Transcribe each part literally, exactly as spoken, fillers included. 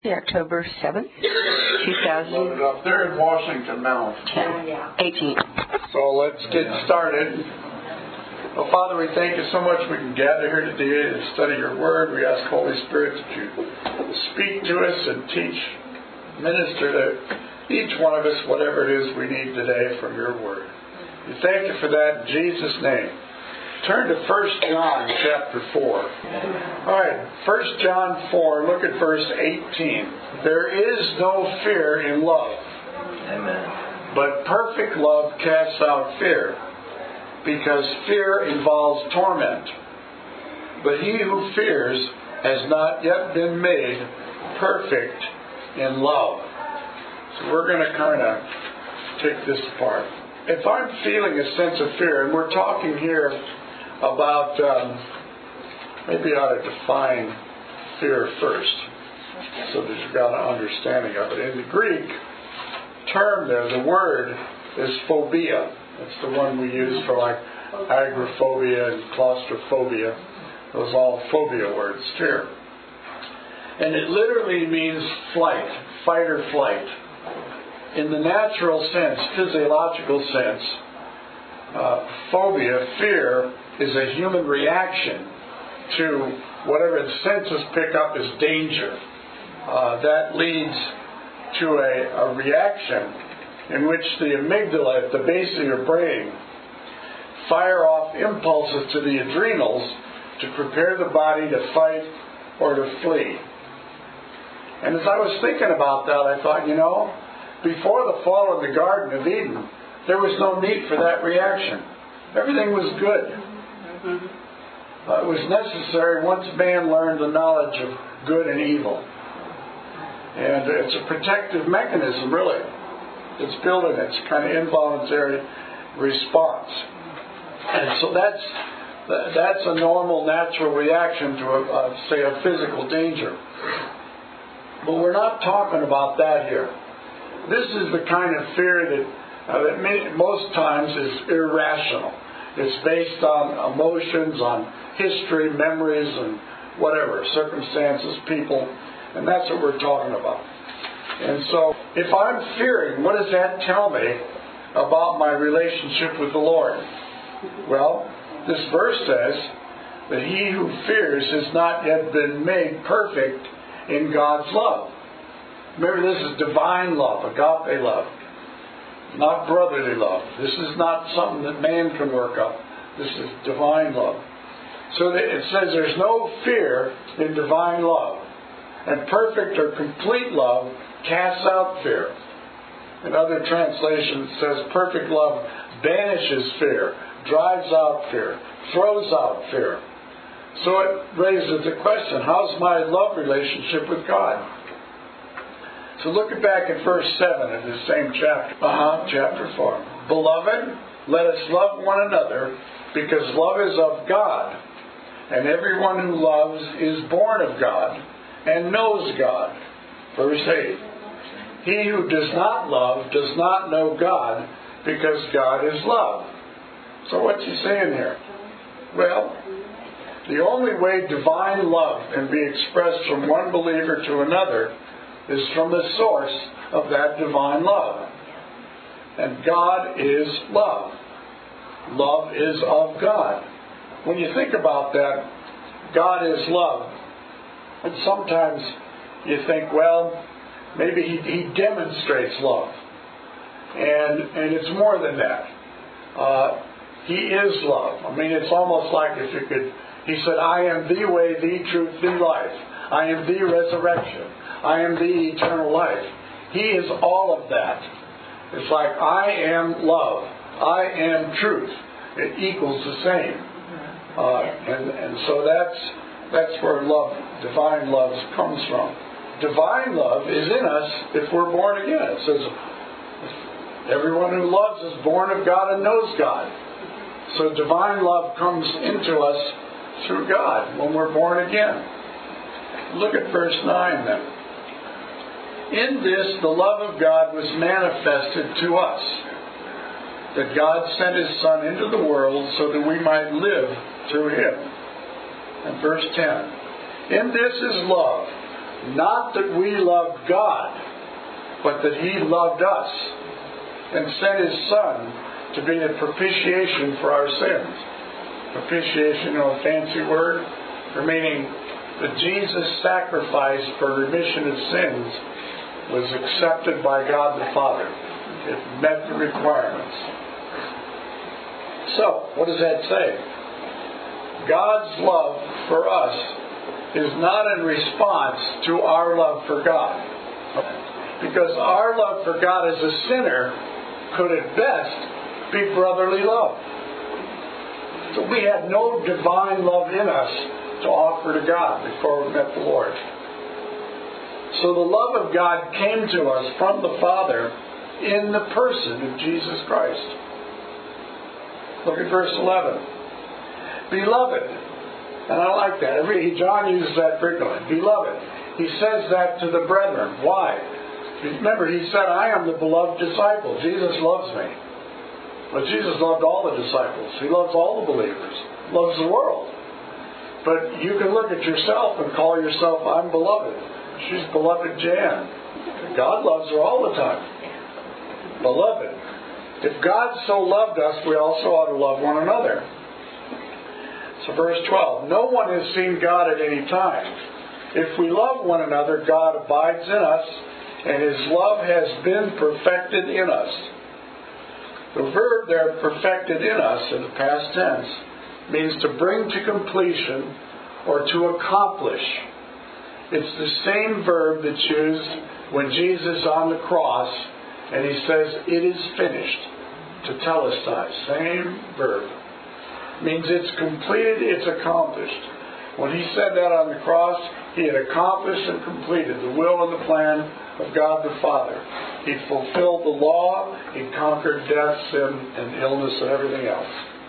October seventh, two thousand Loaded up there in Washington now. eighteen. So let's get started. Well, Father, we thank you so much we can gather here today to study your word. We ask, Holy Spirit, that you speak to us and teach, minister to each one of us whatever it is we need today from your word. We thank you for that in Jesus' name. Turn to First John chapter four. All right, First John four, look at verse eighteen. There is no fear in love. Amen. But perfect love casts out fear, because fear involves torment. But he who fears has not yet been made perfect in love. So we're going to kind of take this apart. If I'm feeling a sense of fear, and we're talking here about, um, maybe I ought to define fear first, so that you've got an understanding of it. In the Greek term there, the word is phobia. That's the one we use for like agoraphobia and claustrophobia. Those are all phobia words, fear. And it literally means flight, fight or flight. In the natural sense, physiological sense, uh, phobia, fear, is a human reaction to whatever the senses pick up as danger. Uh, that leads to a, a reaction in which the amygdala at the base of your brain fire off impulses to the adrenals to prepare the body to fight or to flee. And as I was thinking about that, I thought, you know, before the fall of the Garden of Eden, there was no need for that reaction. Everything was good. Uh, it was necessary once man learned the knowledge of good and evil. And it's a protective mechanism, really. It's built in its kind of involuntary response. And so that's that's a normal, natural reaction to, a, a, say, a physical danger. But we're not talking about that here. This is the kind of fear that, uh, that many, most times is irrational. It's based on emotions, on history, memories, and whatever, circumstances, people, and that's what we're talking about. And so, if I'm fearing, what does that tell me about my relationship with the Lord? Well, this verse says that he who fears has not yet been made perfect in God's love. Remember, this is divine love, agape love. Not brotherly love. This is not something that man can work up. This is divine love. So that it says there's no fear in divine love. And perfect or complete love casts out fear. In other translations it says perfect love banishes fear, drives out fear, throws out fear. So it raises the question, how's my love relationship with God? So look back at verse seven of the same chapter. Uh-huh, chapter four. Beloved, let us love one another, because love is of God. And everyone who loves is born of God and knows God. Verse eight. He who does not love does not know God, because God is love. So what's he saying here? Well, the only way divine love can be expressed from one believer to another is from the source of that divine love. And God is love. Love is of God. When you think about that, God is love. And sometimes you think, well, maybe he, he demonstrates love. And, and it's more than that. Uh, he is love. I mean, it's almost like if you could, he said, I am the way, the truth, the life. I am the resurrection. I am the eternal life. He is all of that. It's like, I am love. I am truth. It equals the same. Uh, and, and so that's that's where love, divine love comes from. Divine love is in us if we're born again. It says, everyone who loves is born of God and knows God. So divine love comes into us through God when we're born again. Look at verse nine then. In this, the love of God was manifested to us, that God sent His Son into the world so that we might live through Him. And verse ten. In this is love, not that we loved God, but that He loved us and sent His Son to be a propitiation for our sins. Propitiation, you know, a fancy word, for meaning that Jesus' sacrifice for remission of sins was accepted by God the Father. It met the requirements. So, what does that say? God's love for us is not in response to our love for God. Because our love for God as a sinner could at best be brotherly love. So we had no divine love in us to offer to God before we met the Lord. So the love of God came to us from the Father in the person of Jesus Christ. Look at verse eleven. Beloved, and I like that. Every, John uses that frequently. Beloved. He says that to the brethren. Why? Remember, he said, I am the beloved disciple. Jesus loves me. But Jesus loved all the disciples. He loves all the believers. He loves the world. But you can look at yourself and call yourself, I'm beloved. She's beloved Jan. God loves her all the time. Beloved. If God so loved us, we also ought to love one another. So verse twelve, no one has seen God at any time. If we love one another, God abides in us, and His love has been perfected in us. The verb there, perfected in us, in the past tense, means to bring to completion or to accomplish. It's the same verb that's used when Jesus is on the cross and He says, it is finished, to telestai. Same verb. Means it's completed, it's accomplished. When He said that on the cross, He had accomplished and completed the will and the plan of God the Father. He fulfilled the law, He conquered death, sin, and illness, and everything else.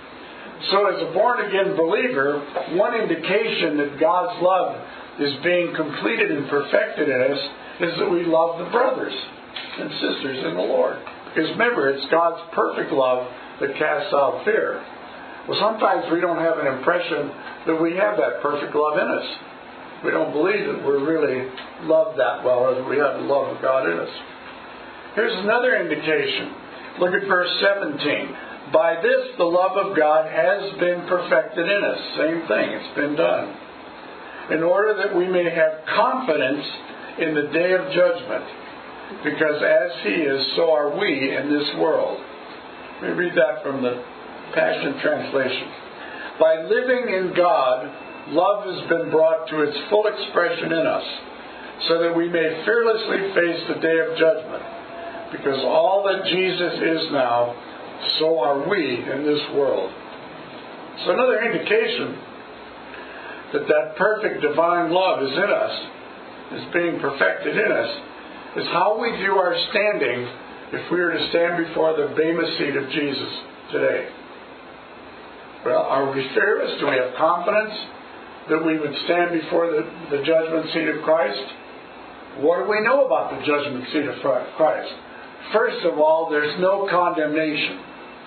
So as a born-again believer, one indication that God's love is being completed and perfected in us is that we love the brothers and sisters in the Lord. Because remember, it's God's perfect love that casts out fear. Well, sometimes we don't have an impression that we have that perfect love in us. We don't believe that we're really loved that well, or that we have the love of God in us. Here's another indication. Look at verse seventeen. By this the love of God has been perfected in us. Same thing, it's been done. In order that we may have confidence in the day of judgment. Because as He is, so are we in this world. Let me read that from the Passion Translation. By living in God, love has been brought to its full expression in us, so that we may fearlessly face the day of judgment. Because all that Jesus is now, so are we in this world. So another indication that that perfect divine love is in us, is being perfected in us, is how we view our standing if we were to stand before the bema seat of Jesus today. Well, are we fearless? Do we have confidence that we would stand before the, the judgment seat of Christ? What do we know about the judgment seat of Christ? First of all, there's no condemnation.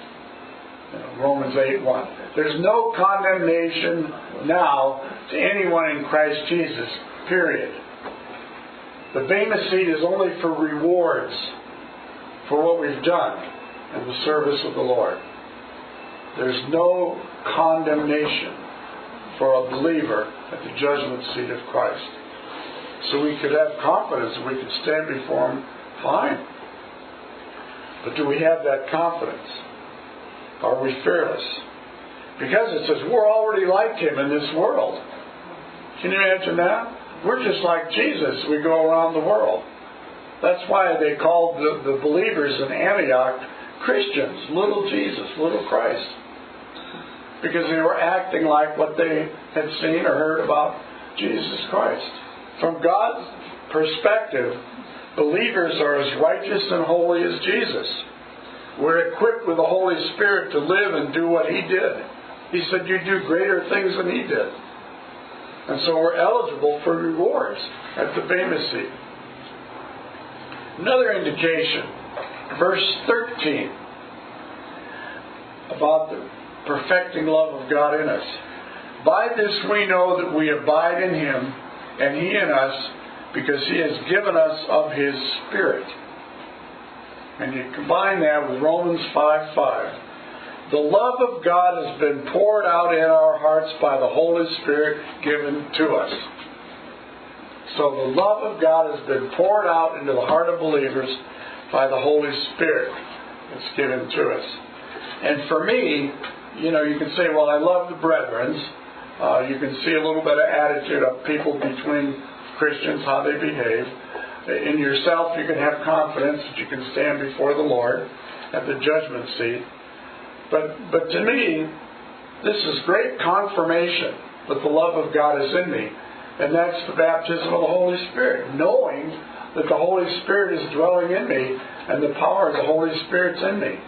You know, Romans eight one. There's no condemnation now to anyone in Christ Jesus, period. The bema seat is only for rewards for what we've done in the service of the Lord. There's no condemnation for a believer at the judgment seat of Christ. So we could have confidence that we could stand before Him fine. But do we have that confidence? Are we fearless? Because it says we're already like Him in this world. Can you imagine that? We're just like Jesus. We go around the world. That's why they called the, the believers in Antioch Christians, little Jesus, little Christ. Because they were acting like what they had seen or heard about Jesus Christ. From God's perspective, believers are as righteous and holy as Jesus. We're equipped with the Holy Spirit to live and do what He did. He said, you do greater things than He did. And so we're eligible for rewards at the bema seat. Another indication, verse thirteen, about the perfecting love of God in us. By this we know that we abide in Him, and He in us, because He has given us of His Spirit. And you combine that with Romans five five. The love of God has been poured out in our hearts by the Holy Spirit given to us. So the love of God has been poured out into the heart of believers by the Holy Spirit that's given to us. And for me, you know, you can say, well, I love the brethren. Uh, you can see a little bit of attitude of people between Christians, how they behave. In yourself, you can have confidence that you can stand before the Lord at the judgment seat. But, but to me, this is great confirmation that the love of God is in me. And that's the baptism of the Holy Spirit. Knowing that the Holy Spirit is dwelling in me and the power of the Holy Spirit's in me.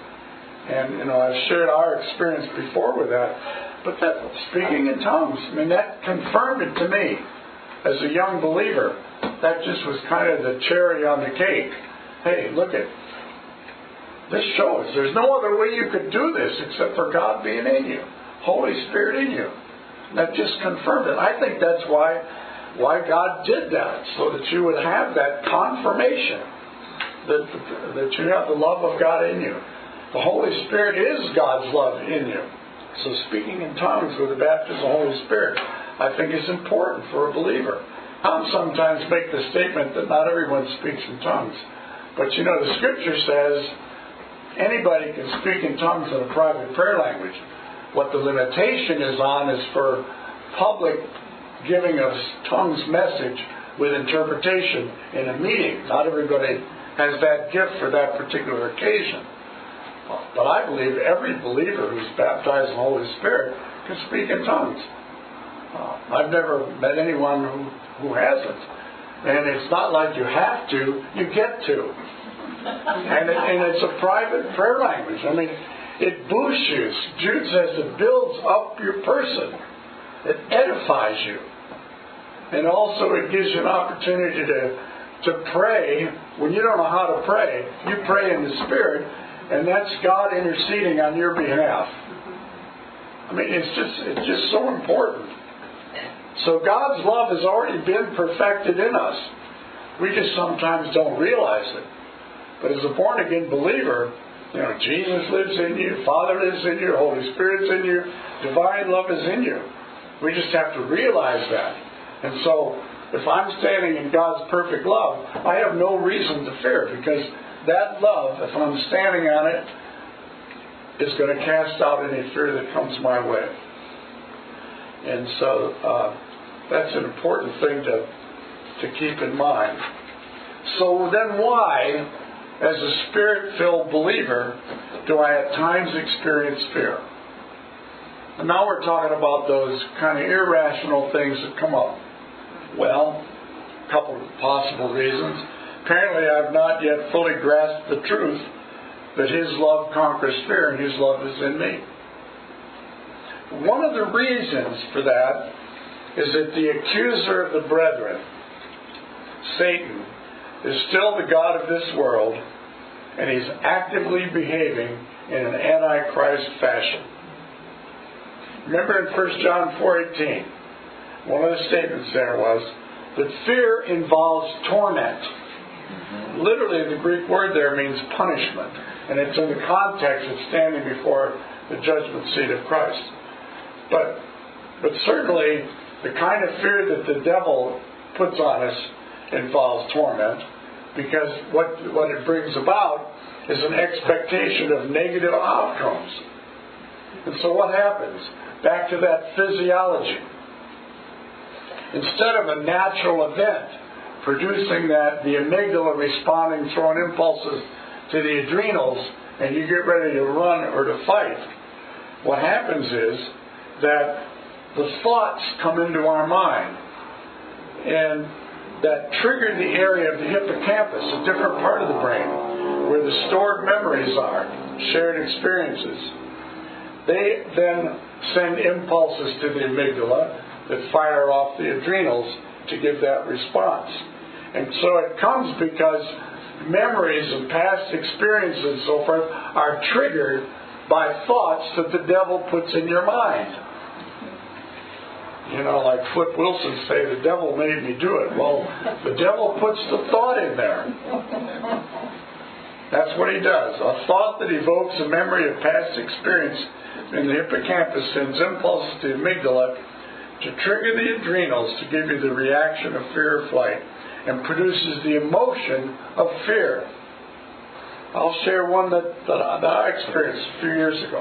And, you know, I've shared our experience before with that. But that speaking in tongues, I mean, that confirmed it to me as a young believer. That just was kind of the cherry on the cake. Hey, look at this shows there's no other way you could do this except for God being in you, Holy Spirit in you. That just confirmed it. I think that's why why God did that, so that you would have that confirmation that that you have the love of God in you. The Holy Spirit is God's love in you. So speaking in tongues with the baptism of the Holy Spirit, I think is important for a believer. Some sometimes make the statement that not everyone speaks in tongues. But you know, the Scripture says anybody can speak in tongues in a private prayer language. What the limitation is on is for public giving of tongues message with interpretation in a meeting. Not everybody has that gift for that particular occasion. But I believe every believer who's baptized in the Holy Spirit can speak in tongues. Uh, I've never met anyone who, who hasn't. And it's not like you have to, you get to. And, it, and it's a private prayer language. I mean, it boosts you. Jude says it builds up your person. It edifies you. And also it gives you an opportunity to, to pray. When you don't know how to pray, you pray in the Spirit, and that's God interceding on your behalf. I mean, it's just it's just so important. So God's love has already been perfected in us. We just sometimes don't realize it. But as a born-again believer, you know, Jesus lives in you, Father lives in you, Holy Spirit's in you, divine love is in you. We just have to realize that. And so, if I'm standing in God's perfect love, I have no reason to fear, because that love, if I'm standing on it, is going to cast out any fear that comes my way. And so, uh, that's an important thing to, to keep in mind. So then why, as a Spirit-filled believer, do I at times experience fear? And now we're talking about those kind of irrational things that come up. Well, a couple of possible reasons. Apparently I've not yet fully grasped the truth that His love conquers fear and His love is in me. One of the reasons for that is that the accuser of the brethren, Satan, is still the god of this world, and he's actively behaving in an antichrist fashion. Remember in First John four eighteen, one of the statements there was that fear involves torment. Mm-hmm. Literally, the Greek word there means punishment, and it's in the context of standing before the judgment seat of Christ. But, but certainly, the kind of fear that the devil puts on us involves torment, because what, what it brings about is an expectation of negative outcomes. And so what happens? Back to that physiology. Instead of a natural event producing that, the amygdala responding, throwing impulses to the adrenals, and you get ready to run or to fight, what happens is that the thoughts come into our mind, and that trigger the area of the hippocampus, a different part of the brain, where the stored memories are, shared experiences. They then send impulses to the amygdala that fire off the adrenals to give that response. And so it comes because memories and past experiences and so forth are triggered by thoughts that the devil puts in your mind. You know, like Flip Wilson say, the devil made me do it. Well, the devil puts the thought in there. That's what he does. A thought that evokes a memory of past experience in the hippocampus sends impulses to the amygdala to trigger the adrenals to give you the reaction of fear or flight and produces the emotion of fear. I'll share one that, that, I, that I experienced a few years ago.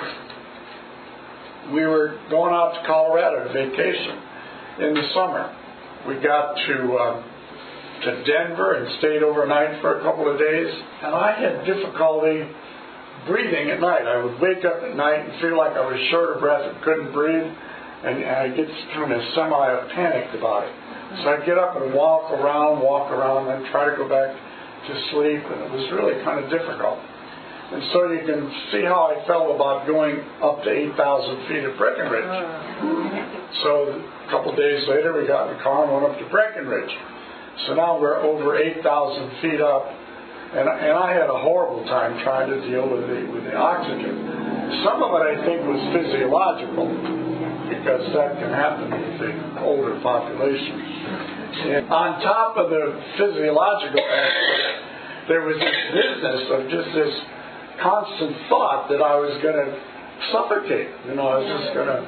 We were going out to Colorado to vacation in the summer. We got to um, to Denver and stayed overnight for a couple of days, and I had difficulty breathing at night. I would wake up at night and feel like I was short of breath and couldn't breathe, and, and I'd get kind of semi-panicked about it. So I'd get up and walk around, walk around, and then try to go back to sleep, and it was really kind of difficult. And so you can see how I felt about going up to eight thousand feet of Breckenridge. So a couple of days later, we got in the car and went up to Breckenridge. So now we're over eight thousand feet up, and, and I had a horrible time trying to deal with the, with the oxygen. Some of it, I think, was physiological, because that can happen with the older population. And on top of the physiological aspect, there was this business of just this constant thought that I was going to suffocate. You know, I was just going to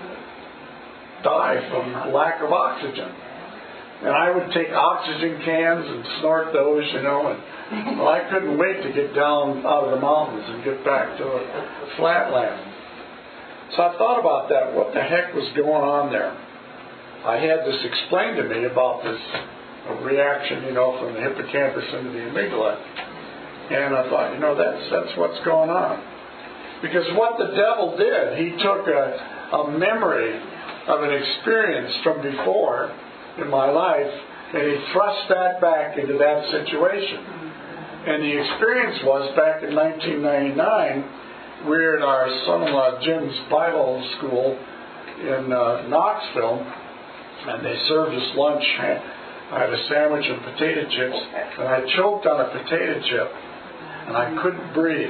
die from lack of oxygen. And I would take oxygen cans and snort those, you know, and well, I couldn't wait to get down out of the mountains and get back to a flatland. So I thought about that. What the heck was going on there? I had this explained to me about this reaction, you know, from the hippocampus into the amygdala. And I thought, you know, that's that's what's going on. Because what the devil did, he took a, a memory of an experience from before in my life, and he thrust that back into that situation. And the experience was back in nineteen ninety-nine, we were at our son-in-law Jim's Bible school in uh, Knoxville, and they served us lunch. I had a sandwich and potato chips, and I choked on a potato chip. And I couldn't breathe.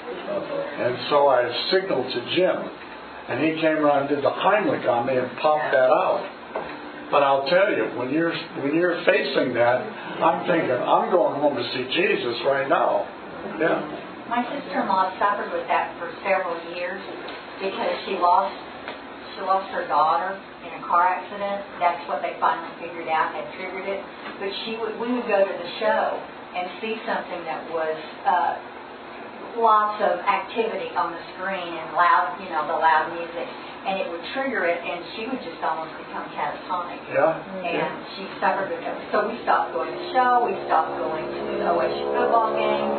And so I signaled to Jim. And he came around and did the Heimlich on me and popped that out. But I'll tell you, when you're when you're facing that, I'm thinking, I'm going home to see Jesus right now. Yeah. My sister-in-law suffered with that for several years because she lost she lost her daughter in a car accident. That's what they finally figured out had triggered it. But she would we would go to the show and see something that was uh, lots of activity on the screen and loud, you know, the loud music, and it would trigger it, and she would just almost become catatonic. Yeah. And yeah. she suffered with it. So we stopped going to the show. We stopped going to the O S U football games.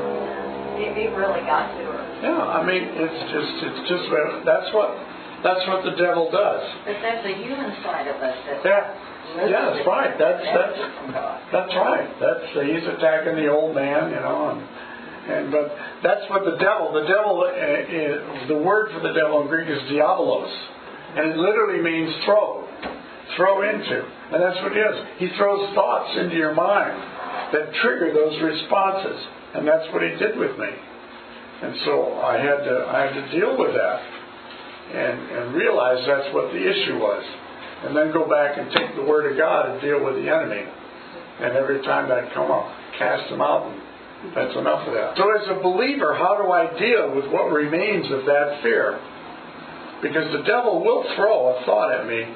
It, it really got to her. Yeah, I mean, it's just, it's just that's what that's what the devil does. But that's the human side of us. That yeah. Yeah, that's right. That's that's that's right. That's uh, he's attacking the old man, you know, and and but that's what the devil. The devil. Uh, uh, the word for the devil in Greek is diabolos, and it literally means throw, throw into, and that's what he does. He throws thoughts into your mind that trigger those responses, and that's what he did with me. And so I had to I had to deal with that, and and realize that's what the issue was. And then go back and take the Word of God and deal with the enemy. And every time that come up, cast them out. And that's enough of that. So as a believer, how do I deal with what remains of that fear? Because the devil will throw a thought at me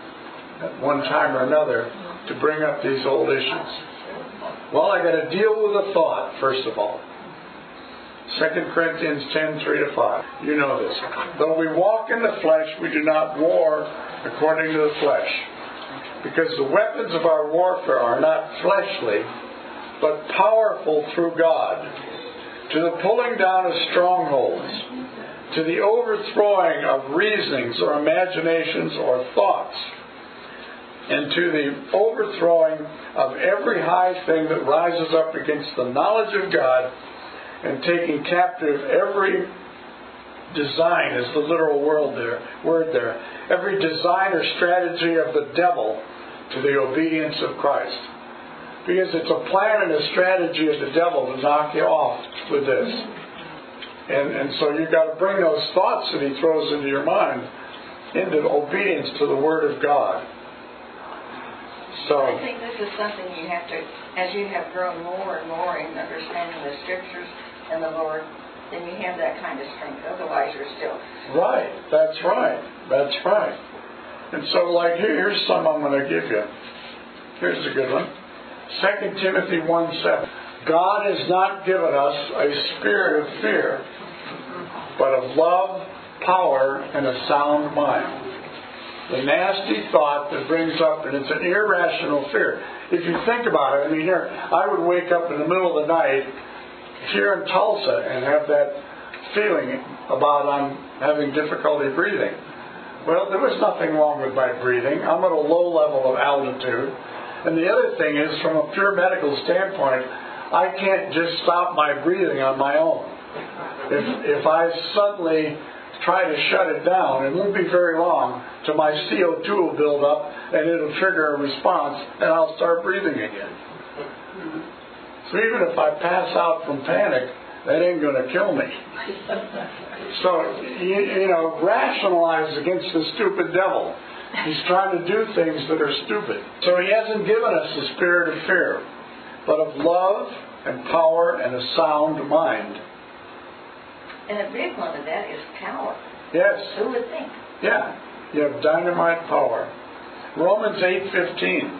at one time or another to bring up these old issues. Well, I got to deal with a thought, first of all. Second Corinthians ten, three to five. You know this. Though we walk in the flesh, we do not war according to the flesh. Because the weapons of our warfare are not fleshly, but powerful through God, to the pulling down of strongholds, to the overthrowing of reasonings or imaginations or thoughts, and to the overthrowing of every high thing that rises up against the knowledge of God, and taking captive every design, is the literal word there, word there, every design or strategy of the devil to the obedience of Christ. Because it's a plan and a strategy of the devil to knock you off with this. And, and so you've got to bring those thoughts that he throws into your mind into obedience to the Word of God. So I think this is something you have to, as you have grown more and more in understanding the Scriptures and the Lord, then you have that kind of strength. Otherwise, you're still... Right. That's right. That's right. And so, like, here, here's some I'm going to give you. Here's a good one. Second Timothy one seven. God has not given us a spirit of fear, but of love, power, and a sound mind. The nasty thought that brings up, and it's an irrational fear. If you think about it, I mean, here, I would wake up in the middle of the night here in Tulsa and have that feeling about I'm having difficulty breathing. Well, there was nothing wrong with my breathing. I'm at a low level of altitude. And the other thing is, from a pure medical standpoint, I can't just stop my breathing on my own. If, if I suddenly try to shut it down, it won't be very long till my C O two will build up and it'll trigger a response and I'll start breathing again. So even if I pass out from panic, that ain't going to kill me. So, you, you know, rationalize against the stupid devil. He's trying to do things that are stupid. So he hasn't given us the spirit of fear, but of love and power and a sound mind. And a big one of that is power. Yes. Who would think? Yeah. You have dynamite power. Romans eight fifteen.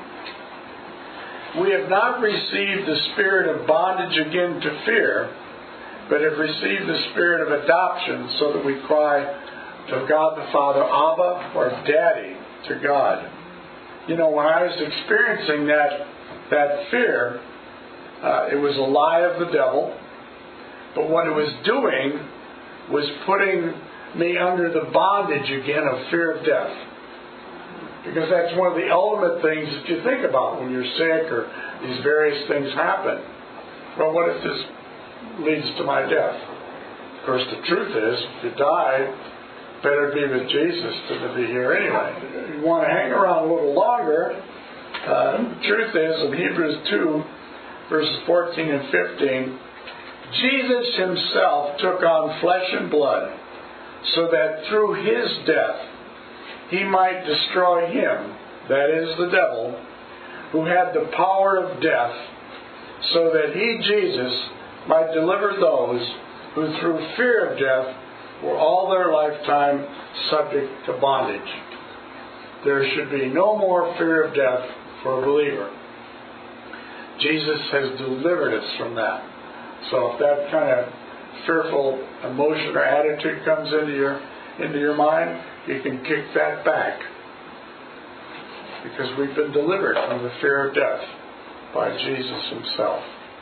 We have not received the spirit of bondage again to fear, but have received the spirit of adoption so that we cry to God the Father, Abba, or Daddy, to God. You know, when I was experiencing that, that fear, uh, it was a lie of the devil, but what it was doing was putting me under the bondage again of fear of death. Because that's one of the ultimate things that you think about when you're sick or these various things happen. Well, what if this leads to my death? Of course, the truth is, if you die, better be with Jesus than to be here anyway. If you want to hang around a little longer, uh, the truth is, in Hebrews two, verses fourteen and fifteen, Jesus himself took on flesh and blood so that through his death he might destroy him, that is the devil, who had the power of death, so that he, Jesus, might deliver those who through fear of death were all their lifetime subject to bondage. There should be no more fear of death for a believer. Jesus has delivered us from that. So if that kind of fearful emotion or attitude comes into your into your mind, you can kick that back. Because we've been delivered from the fear of death by Jesus himself.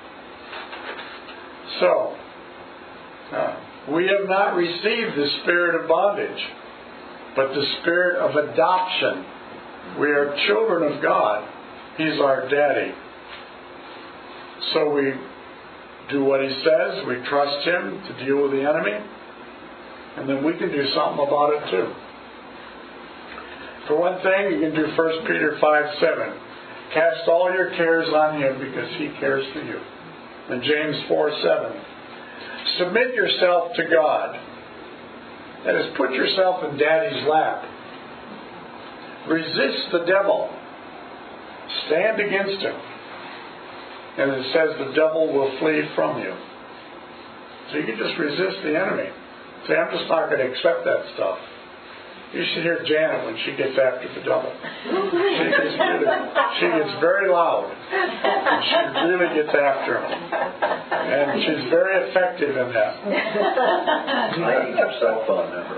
So, uh, we have not received the spirit of bondage, but the spirit of adoption. We are children of God. He's our daddy. So we do what he says. We trust him to deal with the enemy. And then we can do something about it too. For one thing, you can do First Peter five seven. Cast all your cares on him because he cares for you. And James four seven. Submit yourself to God. That is, put yourself in Daddy's lap. Resist the devil. Stand against him. And it says the devil will flee from you. So you can just resist the enemy. Say, I'm just not going to accept that stuff. You should hear Janet when she gets after the devil. She gets, really, she gets very loud. And she really gets after him. And she's very effective in that. I need your cell phone number.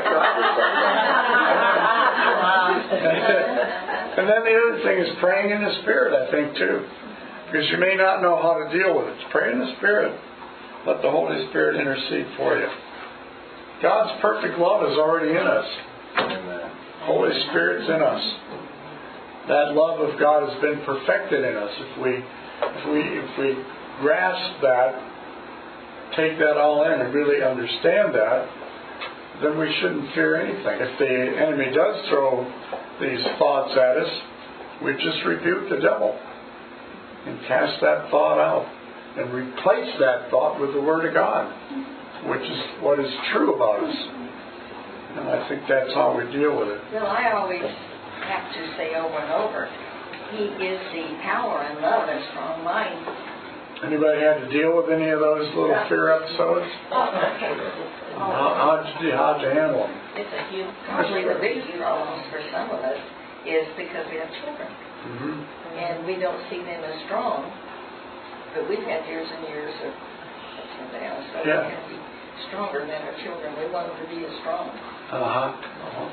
And then the other thing is praying in the Spirit, I think, too. Because you may not know how to deal with it. Pray in the Spirit. Let the Holy Spirit intercede for you. God's perfect love is already in us. Amen. Holy Spirit's in us. That love of God has been perfected in us. If we, if we, if we grasp that, take that all in, and really understand that, then we shouldn't fear anything. If the enemy does throw these thoughts at us, we just rebuke the devil and cast that thought out and replace that thought with the Word of God, which is what is true about us. And I think that's how we deal with it. Well, I always have to say over and over, He is the power and love and strong mind. Anybody had to deal with any of those little fear episodes? Oh, okay. How, how'd, you, how'd you handle them? It's a huge, probably the biggest problem for some of us is because we have children. Mm-hmm. And we don't see them as strong, but we've had years and years of ups and downs, so Yeah. we can be stronger than our children. We want them to be as strong. Uh-huh. uh-huh.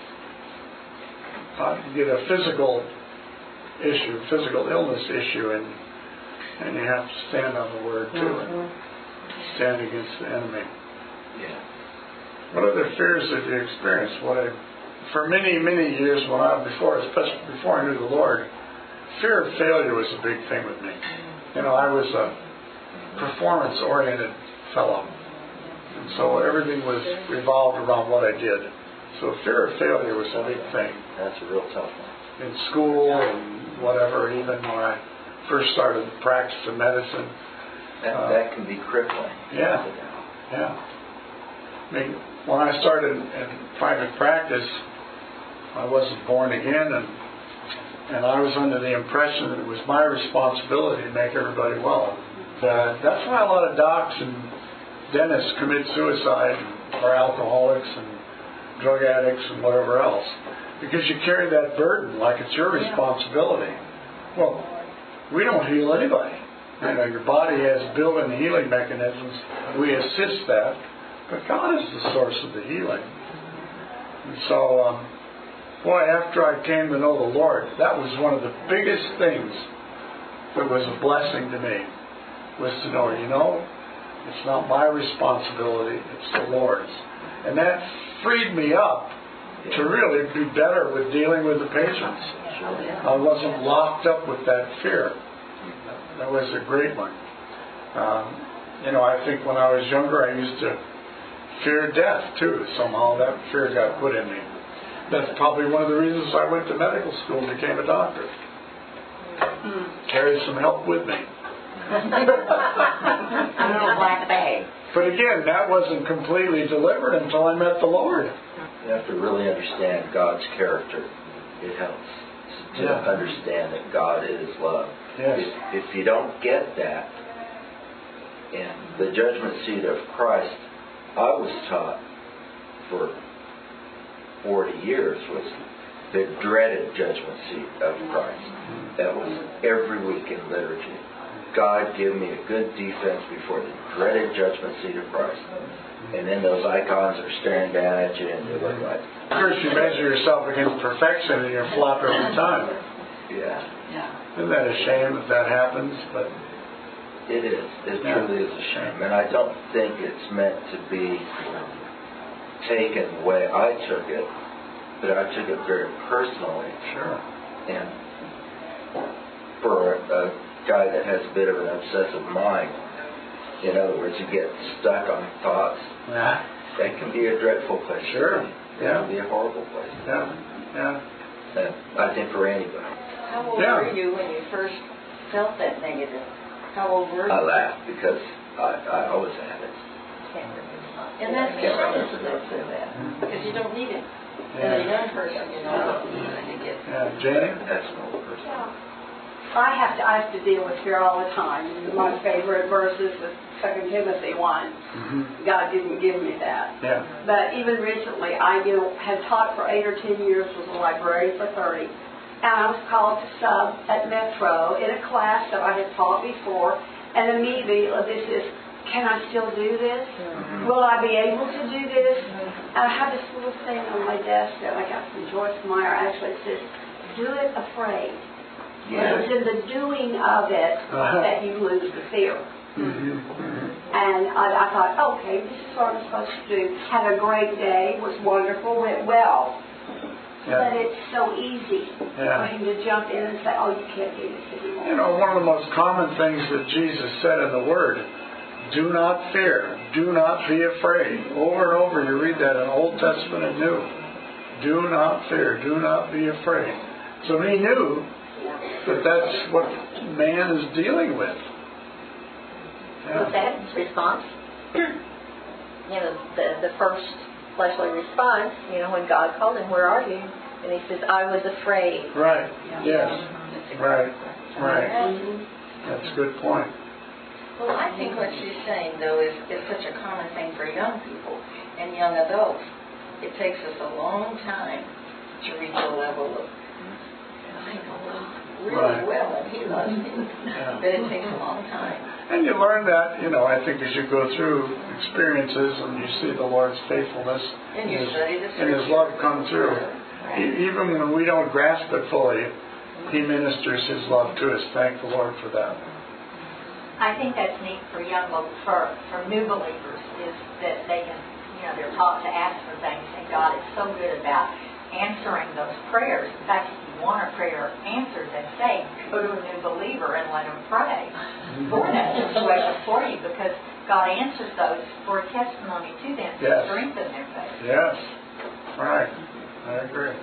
Uh, you get a physical issue, physical illness issue, and and you have to stand on the Word too, Mm-hmm. and stand against the enemy. Yeah. What other fears have you experienced? What I, for many, many years when I before, especially before I knew the Lord, fear of failure was a big thing with me. You know, I was a performance-oriented fellow, and so everything was revolved around what I did. So fear of failure was a big thing That's a real tough one. in school and whatever. Even when I first started the practice of medicine. That, Uh, that can be crippling. Yeah. Yeah. I mean, when I started in private practice, I wasn't born again, and and I was under the impression that it was my responsibility to make everybody well. Uh, that's why a lot of docs and dentists commit suicide, or alcoholics and drug addicts and whatever else, because you carry that burden like it's your responsibility. Well, we don't heal anybody. You know, your body has built-in healing mechanisms. We assist that, but God is the source of the healing. And so, um, boy, after I came to know the Lord, that was one of the biggest things that was a blessing to me, was to know, you know, it's not my responsibility, it's the Lord's. And that freed me up to really be better with dealing with the patients. I wasn't locked up with that fear. That was a great one. Um, you know, I think when I was younger, I used to fear death too. Somehow that fear got put in me. That's probably one of the reasons I went to medical school and became a doctor. Carried some help with me. A little black bag. But again, that wasn't completely delivered until I met the Lord. You have to really understand God's character. It helps to Yeah. understand that God is love. Yes. If, if you don't get that, in the judgment seat of Christ, I was taught for forty years was the dreaded judgment seat of Christ. That was every week in liturgy. God, give me a good defense before the dreaded judgment seat of Christ. And then those icons are staring down at you and you look like... First you measure yourself against perfection and you're flop every time. Yeah. Yeah. Isn't that a shame that that happens? But It is. It Yeah. truly is a shame. And I don't think it's meant to be taken the way I took it, but I took it very personally. sure. And for a guy that has a bit of an obsessive mind, in other words, you get stuck on thoughts, Yeah. that can be a dreadful place. to Sure. be. It Yeah. can be a horrible place. Yeah. Yeah. And I think for anybody. How old Yeah. were you when you first felt that negative? How old were you? I laugh because I, I always have it. And that's good, isn't it? Because you don't need it. As a Yeah. young person, you know, you need to get... Yeah. Jane? That's an old person. I have to I have to deal with fear all the time. My favorite verse is the Second Timothy one. Mm-hmm. God didn't give me that. Yeah. But even recently, I you know had taught for eight or ten years, was a librarian for thirty, and I was called to sub at Metro in a class that I had taught before, and immediately this is, can I still do this? Mm-hmm. Will I be able to do this? And I have this little thing on my desk that I got from Joyce Meyer. Actually, it says, "Do it afraid." Yeah. It's in the doing of it Uh-huh. that you lose the fear. Mm-hmm. And I, I thought, okay, this is what I'm supposed to do. Had a great day, was wonderful, went well. But Yeah. it's so easy Yeah. for him to jump in and say, oh, you can't do this anymore. You know, one of the most common things that Jesus said in the Word, do not fear, do not be afraid. Over and over you read that in Old Testament and New. Do not fear, do not be afraid. So he knew that that's what man is dealing with. Was Yeah. that his response? You know, the the first fleshly response, you know, when God called him, where are you? And he says, I was afraid. Right. Yes. Right. Right. Mhm. That's a good point. Well, I think what she's saying, though, is, is such a common thing for young people and young adults. It takes us a long time to reach a level of, I know God really Right. well, and He loves me. Yeah. But it takes a long time. And you learn that, you know, I think as you go through experiences and you see the Lord's faithfulness And you His, study the and His Scripture. love come through. E- Even when we don't grasp it fully, He ministers His love to us. Thank the Lord for that. I think that's neat for young, for, for new believers, is that they can, you know, they're taught to ask for things, and God is so good about answering those prayers. In fact, if you want a prayer answered, then say, go to a new believer and let him pray for that situation for you, because God answers those for a testimony to them to Yes. strengthen their faith. Yes. Right. I agree.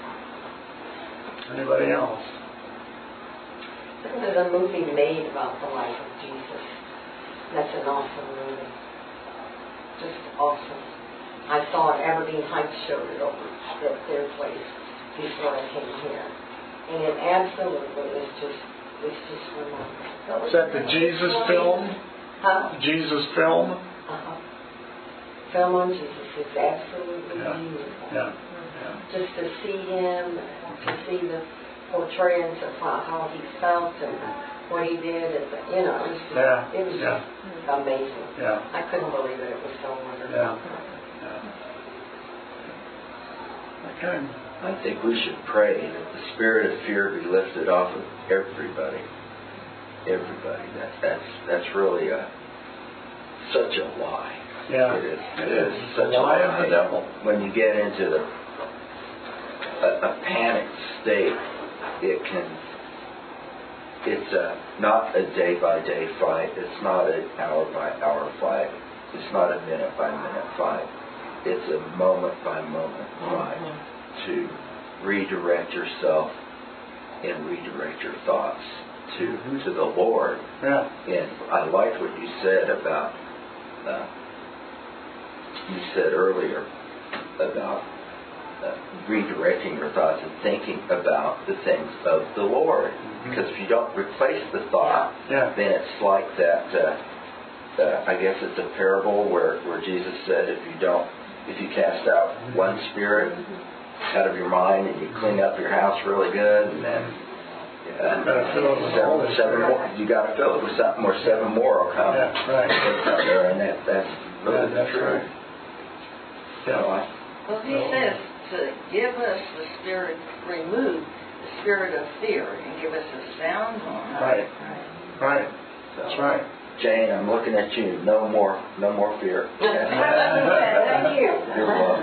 Anybody else? There's a movie made about the life of Jesus. That's an awesome movie. Just awesome. I saw it, Aberdeen Heights showed it over at their place before I came here. And it absolutely is just, it's just remarkable. Is that the Jesus film? Huh? Jesus film? Uh-huh. Film on Jesus is absolutely Yeah. beautiful. Yeah. Yeah. Just to see him, to see the portrayals of how, how he felt and what he did, and you know, it was just, Yeah. it was Yeah. just amazing. Yeah. I couldn't believe it. It was so wonderful. Yeah. Okay. I think we should pray that the spirit of fear be lifted off of everybody. Everybody. That, that's that's really a such a lie. Yeah. It is. It is. It's It's such a lie a of lie. the devil. When you get into the a, a panicked state, it can. It's a, not a day by day fight. It's not an hour by hour fight. It's not a minute by minute fight. It's a moment by moment fight to redirect yourself and redirect your thoughts to to the Lord. Yeah. And I liked what you said about, uh, you said earlier about uh, redirecting your thoughts and thinking about the things of the Lord. Because if you don't replace the thought, Yeah. then it's like that, uh, uh, I guess it's a parable where, where Jesus said if you don't, if you cast out one spirit out of your mind and you clean up your house really good, and then uh, Gotta fill it with the seven, Holy seven Spirit. more, you got to fill it with something, or seven more will come. Yeah, right. Will come there, and that, that's really Yeah, that's the truth. right. You know, I, Well, He says to give us the spirit, remove the spirit of fear, and give us a sound mind. Right. Right. That's right. Jane, I'm looking at you. No more, no more fear. Thank you. You're welcome.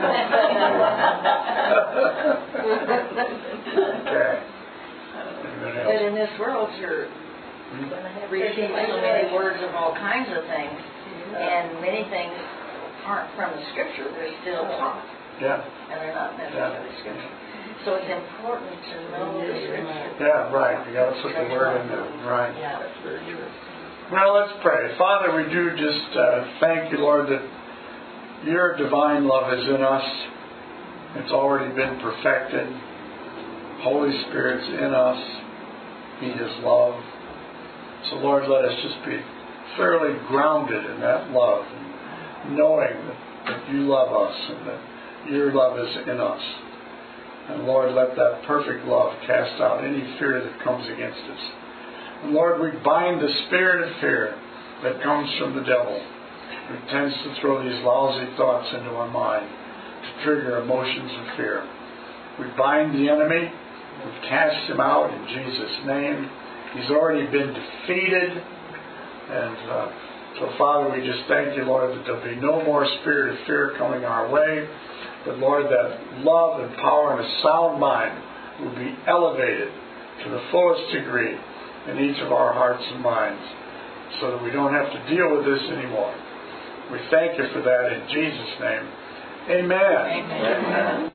Okay. Anybody But else? in this world, you're receiving so many words of all kinds of things, and many things aren't from the Scripture. They're still taught, Yeah. and they're not necessarily Scripture. So it's important to know the Scripture. Yeah, right. You got to put the word in there. Right. Yeah. That's very true. Well, let's pray. Father, we do just uh, thank you, Lord, that your divine love is in us. It's already been perfected. Holy Spirit's in us. He is love. So, Lord, let us just be thoroughly grounded in that love, knowing that, that you love us and that your love is in us. And, Lord, let that perfect love cast out any fear that comes against us. And Lord, we bind the spirit of fear that comes from the devil, who tends to throw these lousy thoughts into our mind to trigger emotions of fear. We bind the enemy. We've cast him out in Jesus' name. He's already been defeated. And uh, so, Father, we just thank you, Lord, that there'll be no more spirit of fear coming our way. But, Lord, that love and power and a sound mind will be elevated to the fullest degree in each of our hearts and minds, so that we don't have to deal with this anymore. We thank you for that in Jesus' name. Amen. Amen. Amen.